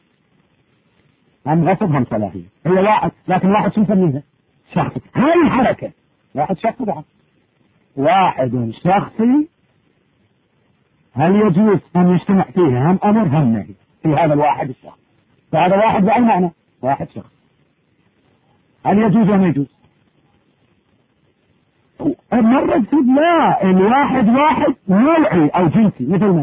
هم غصب هم صلاحية هي واحد، لكن واحد شو نسميها؟ شخصي. هل الحركة واحد شخصي بعد واحد شخصي هل يجوز أن يجتمع فيه هم أمر هم نهي في هذا الواحد الشخص؟ فهذا واحد بأي معنى؟ واحد شخص. هل يجوز أم يجوز؟ مرة تقول لا، الواحد واحد نوعي أو جنسي. مثل ما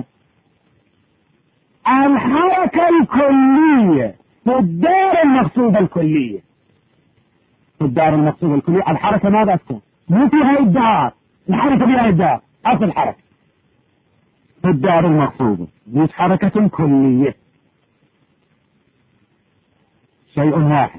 الحركة الكلية في الدار المقصودة الكلية، في الدار المقصودة الكلية الحركة ماذا تكون؟ مو في هاي الدار، الحركة في هاي الدار أصل الحركة في الدار المقصودة دي حركة كلية شيء واحد.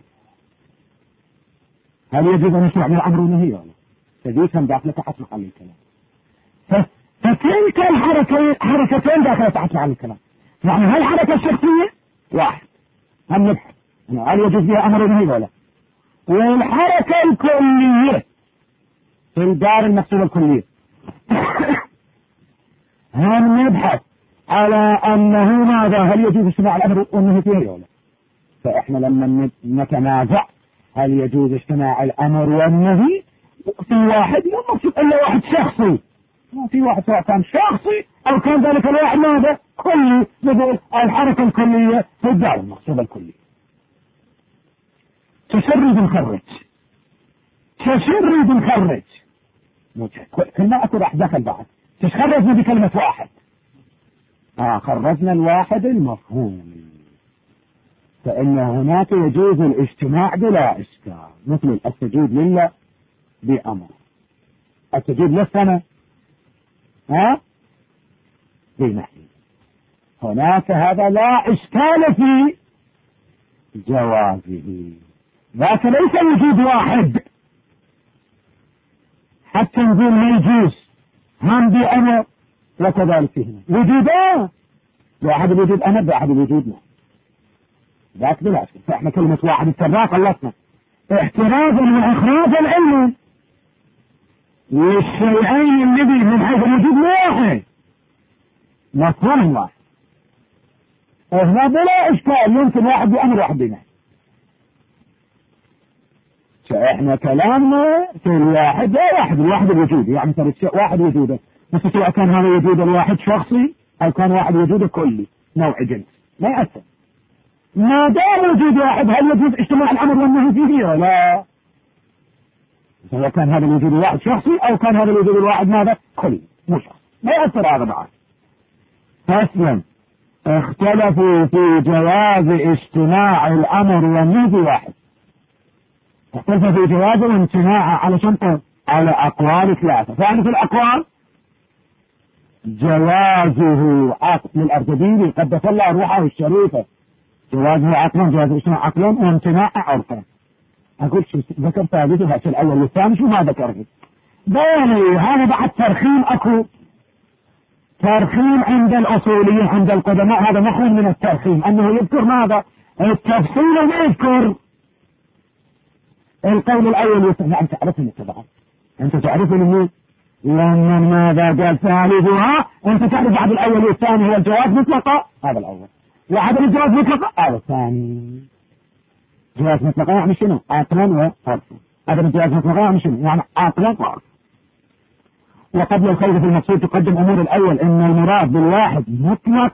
هل يجب أن يشرع من الأمر والنهي ولا؟ تديكم داخلة تحت محل الكلام. فتلك الحركة حركتين داخلة تحت محل الكلام. يعني هل الحركة الشخصية واحد هم نبحث هل يجوز بها أمر ونهي ولا؟ والحركة الكلية في الدار المقصودة الكلية هم نبحث على أنه ماذا؟ هل يجوز اجتماع الأمر والنهي فيه ولا لا؟ فإحنا لما نتنازع هل يجوز اجتماع الأمر والنهي في واحد مو مقصود إلا واحد شخصي، ما في واحد سواء كان شخصي أو كان ذلك الواحد ماذا؟ كلي، مثل الحركة الكلية في الدار المقصود الكلي. تشرد نخرج تشرد نخرج كلنا أكو راح دخل بعد تشخرجنا بكلمة واحد. آه خرجنا الواحد المفهوم، فإن هناك يجوز الاجتماع بلا إشكال، مثل السجود لله بأمر، السجود للسنة ها بنهي، هناك هذا لا إشكال في جوازه، ذاك ليس وجود واحد حتى نقول ما يجوز هم بأمر، وكذلك هنا وجودان، واحد الوجود أمر واحد الوجود نهي، ذاك بلا إشكال. فإحنا كلمة واحد التراق خلصنا احترازا وإخراج العلم والشيئين الذي من حيث الوجود واحد مفهوم واحد، وهنا بلا إشكال يمكن واحد بأمر واحد بنهي. فإحنا كلامنا في الواحد لا واحد الواحد الوجود، يعني ترى الشيء واحد وجوده، بس سواء كان هذا وجود الواحد شخصي أو كان واحد وجوده كلي نوع جنس ما يأثر، ما دام وجود واحد هل يجوز اجتماع الأمر والنهي فيه ولا لا؟ سواء كان هذا الوجود الواحد شخصي أو كان هذا الوجود الواحد ماذا؟ كلي مو شخصي ما يأثر هذا بعد. فاصلا اختلفوا في جواز اجتماع الأمر والنهي في واحد، اختلفوا في جواز الامتناع على شنطة على أقوال ثلاثة. فعني في الأقوال جوازه عقل للأرجبيلي قدس الله روحه الشريفة، جوازه عقلا، جواز اجتماع عقلا وامتناع عرفا. أقول شو ذكر ثابته في الأول والثاني شو ما ذكره باني هذا بعد ترخيم أكو ترخيم عند الأصوليين عند القدماء، هذا نحو من الترخيم أنه يذكر ماذا؟ التفصيل ويذكر القول الأول والثاني. نعم تعرفون طبعا أنت تعرفون منه لما ماذا قال ثالثها، أنت تعرف بعد الأول والثاني هو الجواز مطلقة هذا الأول، وعدم الجواز مطلقة هذا الثاني. جواز مطلقة يعني شنو؟ عقلا وعرفا. عدم الجواز مطلقة يعني شنو؟ يعني عقلا وعرفا. وقبل الخوض في المقصود تقدم أمور الأول إن المراد بالواحد مطلق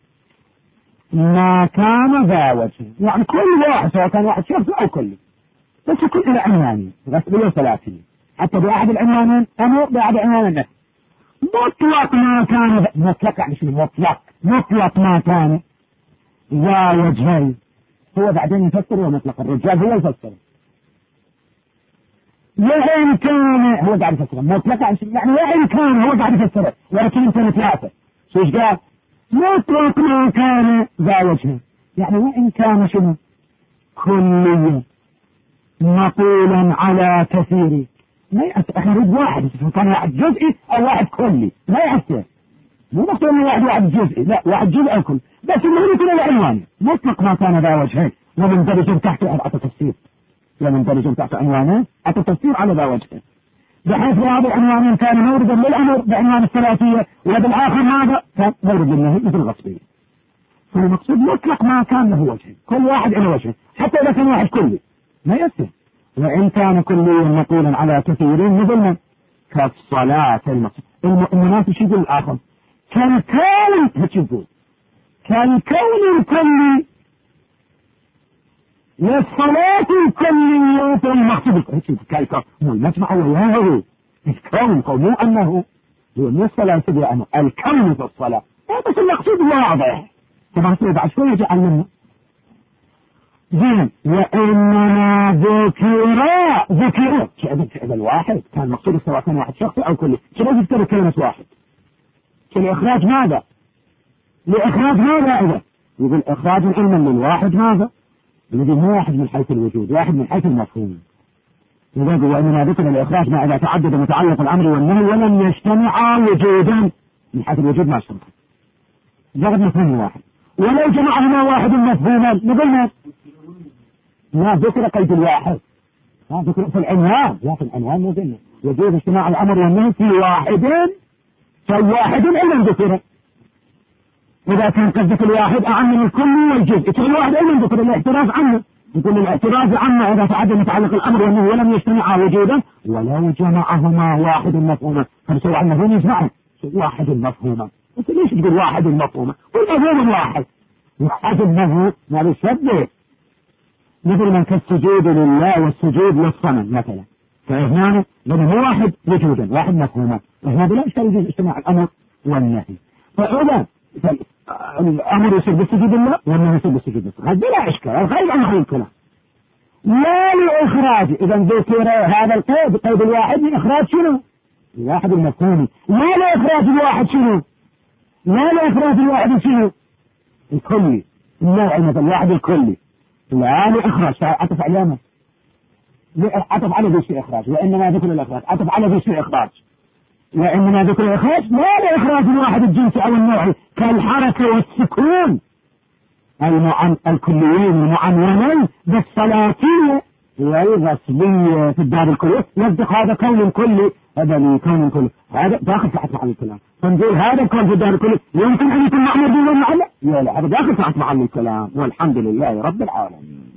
ما كان ذا وجه، يعني كل واحد سواء كان واحد شخص أو كله، بس كل إلى عنوانين غسبية ثلاثين، حتى بأحد العنوانين أمر بأحد العنوانين نفس مطلق ما كان مطلق يعني شنو مطلق؟ مطلق ما كان ذا وجهين، هو بعدين يفسر ومطلق الرجال هو يفسر، وإن كان هو قاعد يفسره مطلق يعني وإن كان هو قاعد يفسره ولكن يمكن ثلاثة. شو ايش قال؟ مطلق ما كان ذا وجهين، يعني وإن كان شنو كليا مقولا على كثير ما يأثر. احنا نريد واحد كان واحد جزئي او واحد كلي ما يأثر، مو مقصود انه واحد واحد جزئي، لا واحد جزء او كل، بس انه يكون العنوان مطلق ما كان ذا وجهين ومن درجة تحته أعطى تفسير، ومن درجة تحت عنوانه أعطى تفسير على ذا وجهين، بحيث هذا العنوان كان موردا للأمر بعنوان الثلاثية وبالآخر ماذا كان مورد للنهي مثل الغصبية. فالمقصود مطلق ما كان له وجه، كل واحد له وجه حتى إذا كان واحد كلي ما يأثر، وإن كان كليا مقولا على كثيرين مثل كالصلاة المقصود المؤمنات شو يقول الآخر كالكون هتشوفون كالكون الكلي للصلاة الكلية المقصود كالكون مو المسمع وياه الكون مو أنه مو الصلاة تبع الكون في الصلاة، بس المقصود واضح طبعا بعد شوية جاء منه زين. وإنما ذكر ذكر هذا الواحد كان مقصود سواء كان واحد شخصي أو كلي، شنو يذكر كلمة واحد لإخراج ماذا؟ لإخراج ماذا إذا؟ يقول إخراج علما للواحد ماذا؟ الذي مو واحد من حيث الوجود، واحد من حيث المفهوم. لذلك وإنما ذكر الإخراج ما إذا تعدد متعلق الأمر والنهي ولم يجتمعا وجودا من حيث الوجود ما اجتمع، جرد مفهوم واحد، ولو جمعهما واحد مفهوما نقولنا ما ذكر قيد الواحد، ما ذكر في العنوان، لا في العنوان مو قلنا يجوز اجتماع الأمر والنهي في واحد فواحد علم ذكره، إذا كان قصدك الواحد أعم من الكل والجزء تقول الواحد أيضا ذكر الاعتراف عنه، يقول الاعتراف عنه إذا تعدى متعلق الأمر وأنه ولم يجتمعا وجودا ولو جمعهما واحد مفهوما، فنسوي عنه هون يجمعهم واحد مفهوما. أنت ليش تقول واحد مفهوما؟ والمفهوم واحد واحد مفهوم ما بيشبه، مثل من كالسجود لله والسجود للصنم مثلا، فهنا لأنه هو واحد وجودا واحد مفهوما، وهنا بلا إشكال يجوز اجتماع الأمر والنهي. فإذا الأمر يصير بالسجود لله والنهي يصير بالسجود للصنم، هذا بلا إشكال، الخارج عن محل الكلام. لا لإخراج، إذا ذكر هذا القيد قيد الواحد من إخراج شنو؟ الواحد المفهومي. لا لإخراج الواحد شنو؟ لا لإخراج الواحد شنو؟ الكلي، النوع مثلا الواحد الكلي. لا لإخراج عطف علامة، عطف على ذي شيء إخراج، وإنما ذكر الإخراج عطف على ذي شيء إخراج، وإنما ذكر الإخراج لا لإخراج الواحد الجنسي أو النوعي كالحركة والسكون المعن... الكليين المعنونين بالصلاتية والغسلية في الدار الكلية، يصدق هذا كون كلي، هذا لي كون كلي، هذا داخل تحت محل الكلام. فنقول هذا الكون في الدار الكلية يمكن أن يكون معمر دون معلق؟ لا لا، هذا داخل تحت محل الكلام، والحمد لله رب العالمين.